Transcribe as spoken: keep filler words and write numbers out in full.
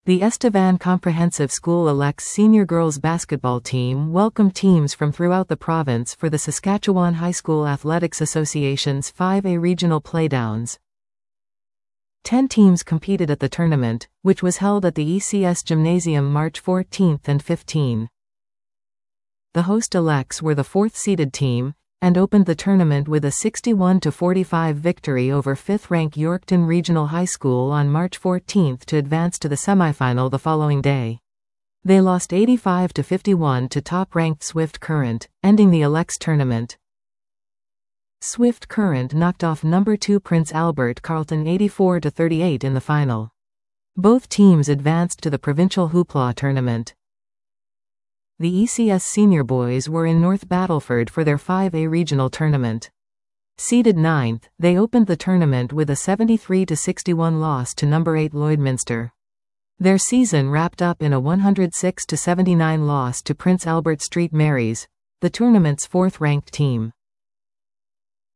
The Estevan Comprehensive School Elects senior girls basketball team welcomed teams from throughout the province for the Saskatchewan High School Athletics Association's five A regional playdowns. Ten teams competed at the tournament, which was held at the E C S Gymnasium March fourteenth and fifteenth. The host elects were the fourth-seeded team, and opened the tournament with a sixty-one to forty-five victory over fifth-ranked Yorkton Regional High School on March fourteenth to advance to the semifinal the following day. They lost eighty-five to fifty-one to top-ranked Swift Current, ending the Elects tournament. Swift Current knocked off number two Prince Albert Carleton eighty-four to thirty-eight in the final. Both teams advanced to the Provincial Hoopla tournament. The E C S senior boys were in North Battleford for their five A regional tournament. Seeded ninth, they opened the tournament with a seventy-three to sixty-one loss to number eight Lloydminster. Their season wrapped up in a one hundred six to seventy-nine loss to Prince Albert Street Marys, the tournament's fourth-ranked team.